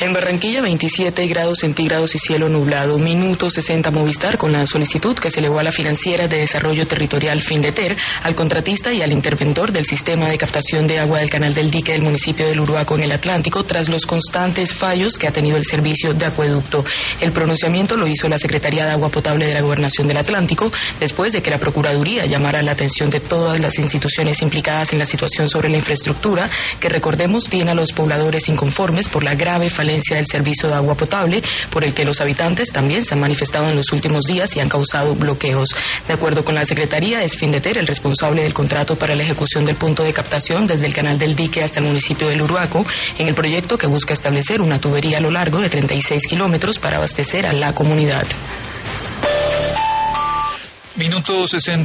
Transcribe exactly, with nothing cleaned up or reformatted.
En Barranquilla, veintisiete grados centígrados y cielo nublado. Minuto sesenta Movistar con la solicitud que se elevó a la Financiera de Desarrollo Territorial Findeter, al contratista y al interventor del sistema de captación de agua del Canal del Dique del municipio del Uruaco en el Atlántico, tras los constantes fallos que ha tenido el servicio de acueducto. El pronunciamiento lo hizo la Secretaría de Agua Potable de la Gobernación del Atlántico, después de que la Procuraduría llamara la atención de todas las instituciones implicadas en la situación sobre la infraestructura, que recordemos tiene a los pobladores inconformes por la grave falencia del servicio de agua potable, por el que los habitantes también se han manifestado en los últimos días y han causado bloqueos. De acuerdo con la Secretaría, es Findeter el responsable del contrato para la ejecución del punto de captación desde el Canal del Dique hasta el municipio del Uruaco, en el proyecto que busca establecer una tubería a lo largo de treinta y seis kilómetros para abastecer a la comunidad. Minuto sesenta.